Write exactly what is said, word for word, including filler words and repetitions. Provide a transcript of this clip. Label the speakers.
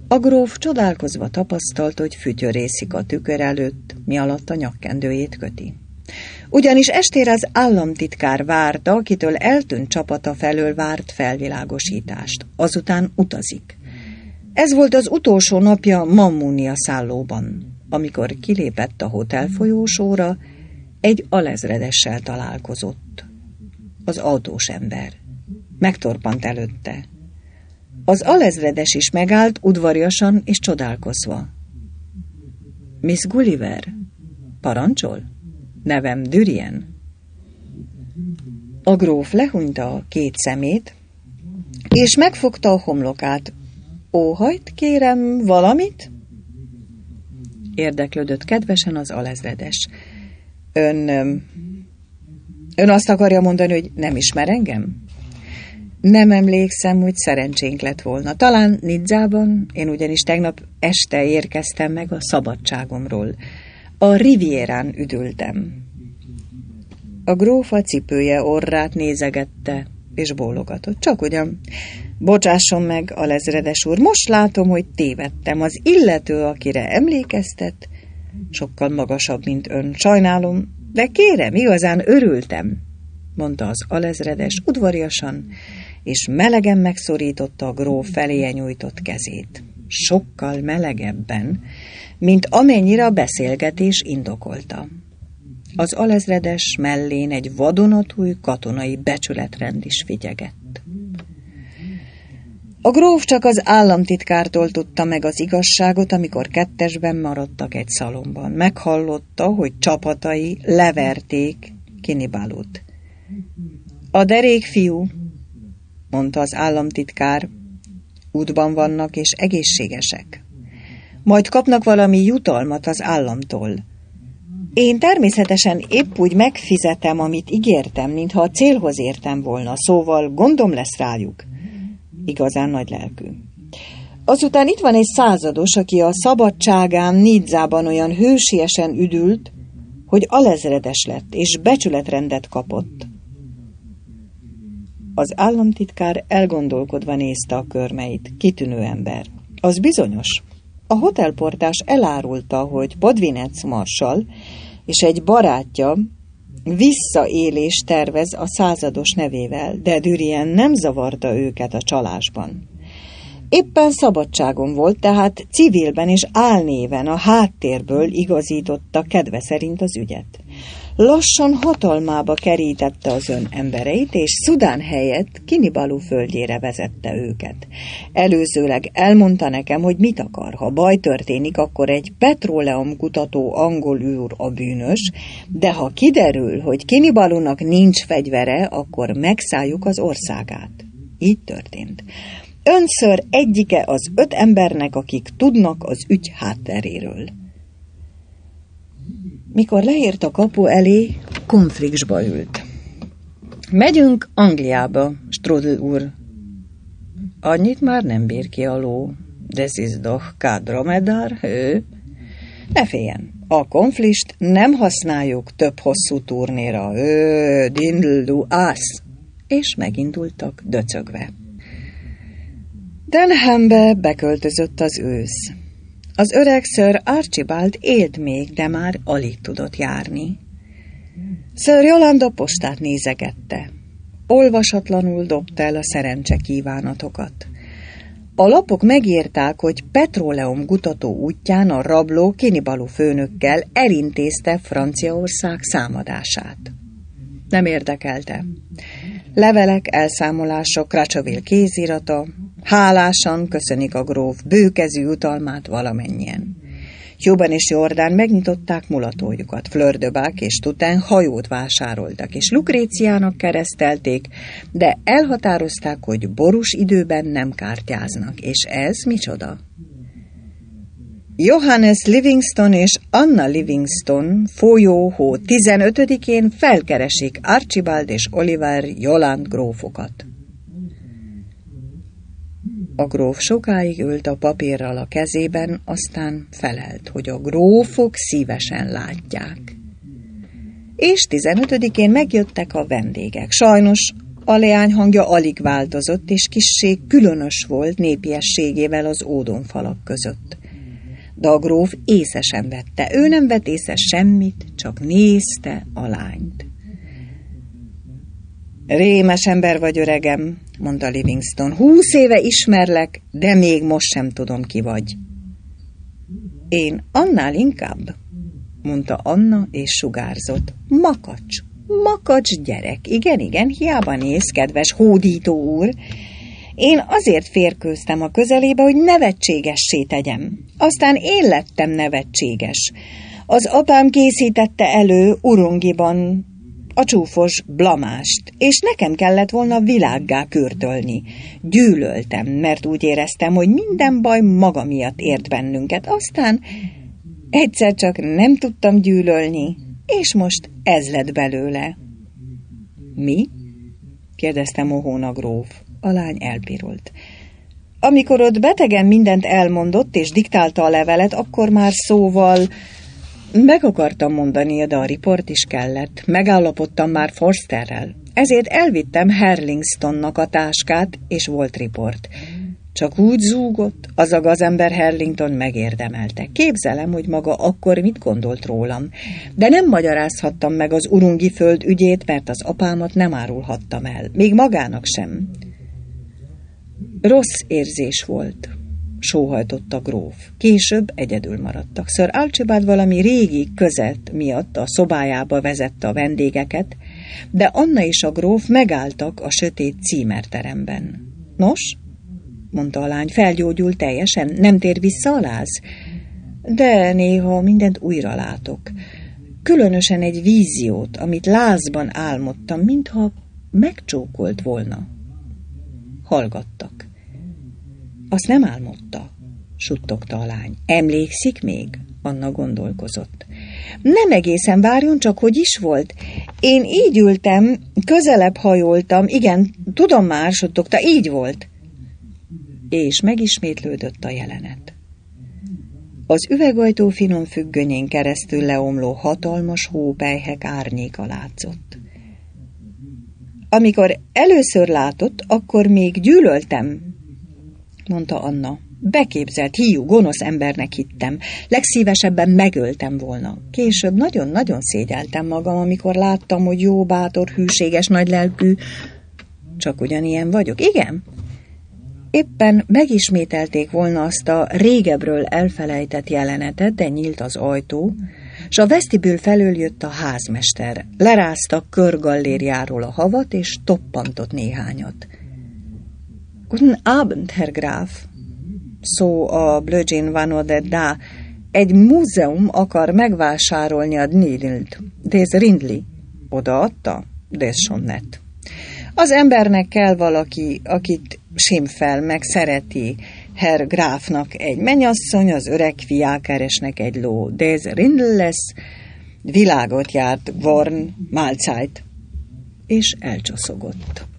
Speaker 1: A gróf csodálkozva tapasztalt, hogy fütyörészik a tükör előtt, mi alatt a nyakkendőjét köti. Ugyanis estére az államtitkár várta, akitől eltűnt csapata felől várt felvilágosítást. Azután utazik. Ez volt az utolsó napja Mammunia szállóban. Amikor kilépett a hotel folyósóra, egy alezredessel találkozott. Az autós ember. Megtorpant előtte. Az alezredes is megállt udvariasan és csodálkozva. Miss Gulliver, parancsol? Nevem Dürien. A gróf lehúnyta a két szemét, és megfogta a homlokát. Óhajt, kérem, valamit? Érdeklődött kedvesen az alezredes. Ön... Ön azt akarja mondani, hogy nem ismer engem? Nem emlékszem, hogy szerencsénk lett volna. Talán Nizzában, én ugyanis tegnap este érkeztem meg a szabadságomról. A Rivierán üdültem. A gróf a cipője orrát nézegette, és bólogatott. Csak ugyan, bocsásson meg, alezredes úr, most látom, hogy tévedtem. Az illető, akire emlékeztet, sokkal magasabb, mint ön. Sajnálom, de kérem, igazán örültem, mondta az alezredes udvariasan, és melegen megszorította a gróf feléje nyújtott kezét. Sokkal melegebben, mint amennyire a beszélgetés indokolta. Az alezredes mellén egy vadonatúj katonai becsületrend is figyegett. A gróf csak az államtitkártól tudta meg az igazságot, amikor kettesben maradtak egy szalomban. Meghallotta, hogy csapatai leverték Kinibalut. A derék fiú, mondta az államtitkár, útban vannak és egészségesek. Majd kapnak valami jutalmat az államtól. Én természetesen épp úgy megfizetem, amit ígértem, mintha a célhoz értem volna, szóval gondom lesz rájuk. Igazán nagy lelkű. Azután itt van egy százados, aki a szabadságán Nizzában olyan hősiesen üdült, hogy alezredes lett, és becsületrendet kapott. Az államtitkár elgondolkodva nézte a körmeit. Kitűnő ember. Az bizonyos. A hotelportás elárulta, hogy Podvinec marsall és egy barátja visszaélést tervez a százados nevével, de Dürien nem zavarta őket a csalásban. Éppen szabadságon volt, tehát civilben és álnéven a háttérből igazította kedve szerint az ügyet. Lassan hatalmába kerítette az ön embereit, és Szudán helyett Kinibalu földjére vezette őket. Előzőleg elmondta nekem, hogy mit akar. Ha baj történik, akkor egy petróleumkutató angol úr a bűnös, de ha kiderül, hogy Kinibalunak nincs fegyvere, akkor megszálljuk az országát. Így történt. Önször egyike az öt embernek, akik tudnak az ügy hátteréről. Mikor leért a kapu elé, konfliktusba ült. Megyünk Angliába, Strudel úr. Annyit már nem bír ki a ló. Das ist doch kein dromedar, ő. Ne féljen, a konflikt nem használjuk több hosszú turnéra. Ő, dindl du ász. És megindultak döcögve. Denhambe beköltözött az ősz. Az öreg Sir Archibald élt még, de már alig tudott járni. Sir Yolanda postát nézegette. Olvasatlanul dobta el a szerencse kívánatokat. A lapok megírták, hogy petróleum kutató útján a rabló Kinibalu főnökkel elintézte Franciaország számadását. Nem érdekelte. Levelek, elszámolások, Cracheville kézirata, hálásan köszönik a gróf bőkezű utalmát valamennyien. Huban és Jordán megnyitották mulatójukat, Fleur de Bac és Tutén hajót vásároltak, és Lukréciának keresztelték, de elhatározták, hogy borús időben nem kártyáznak, és ez micsoda? Johannes Livingston és Anna Livingston folyó hó tizenötödikén felkeresik Archibald és Oliver Joland grófokat. A gróf sokáig ült a papírral a kezében, aztán felelt, hogy a grófok szívesen látják. És tizenötödikén megjöttek a vendégek. Sajnos A leány hangja alig változott, és kissé különös volt népiességével az ódonfalak között. De a gróf észre sem vette. Ő nem vett észre semmit, csak nézte a lányt. Rémes ember vagy, öregem, mondta Livingston. Húsz éve ismerlek, de még most sem tudom, ki vagy. Én annál inkább, mondta Anna, és sugárzott. Makacs, makacs gyerek, igen, igen, hiába néz, kedves hódító úr. Én azért férkőztem a közelébe, hogy nevetségessé tegyem. Aztán én lettem nevetséges. Az apám készítette elő Urungiban a csúfos blamást, és nekem kellett volna világgá kürtölni. Gyűlöltem, mert úgy éreztem, hogy minden baj maga miatt ért bennünket. Aztán egyszer csak nem tudtam gyűlölni, és most ez lett belőle. Mi? kérdezte mohón a gróf. A lány elpirult. Amikor ott betegen mindent elmondott, és diktálta a levelet, akkor már szóval meg akartam mondani, de a riport is kellett. Megállapodtam már Forsterrel. Ezért elvittem Herlingstonnak a táskát, és volt riport. Csak úgy zúgott, az a gazember Herlington megérdemelte. Képzelem, hogy maga akkor mit gondolt rólam. De nem magyarázhattam meg az urungi föld ügyét, mert az apámat nem árulhattam el. Még magának sem. Rossz érzés volt, sóhajtott a gróf. Később egyedül maradtak. Sir Archibald valami régi közet miatt a szobájába vezette a vendégeket, de Anna és a gróf megálltak a sötét címerteremben. Nos, mondta a lány, felgyógyult teljesen, nem tér vissza a láz? De néha mindent újra látok. Különösen egy víziót, amit lázban álmodtam, mintha megcsókolt volna. Hallgattak. Azt nem álmodta, suttogta a lány. Emlékszik még? Anna gondolkozott. Nem egészen, várjon csak, hogy is volt. Én így ültem, közelebb hajoltam, igen, tudom már, suttogta, így volt. És megismétlődött a jelenet. Az üvegajtó finom függönyén keresztül leomló hatalmas hópelyhek árnyéka látszott. Amikor először látott, akkor még gyűlöltem, mondta Anna. Beképzelt, hiú, gonosz embernek hittem. Legszívesebben megöltem volna. Később nagyon-nagyon szégyeltem magam, amikor láttam, hogy jó, bátor, hűséges, nagylelkű. Csak ugyanilyen vagyok, igen? Éppen megismételték volna azt a régebről elfelejtett jelenetet, de nyílt az ajtó, s a vesztibül felől jött a házmester. Lerázta körgallériáról a havat, és toppantott néhányat. Guten Abend, Herr Graf, szó a Blöjén Vanode da. Egy múzeum akar megvásárolni a Dnild. Des Rindli. Odaadta? Des schon net. Az embernek kell valaki, akit simfel, meg szereti. Herr Gráfnak egy mennyasszony, az öreg fiákeresnek egy ló. Des Rindl lesz, világot járt, Gorn, Mahlzeit. És elcsoszogott.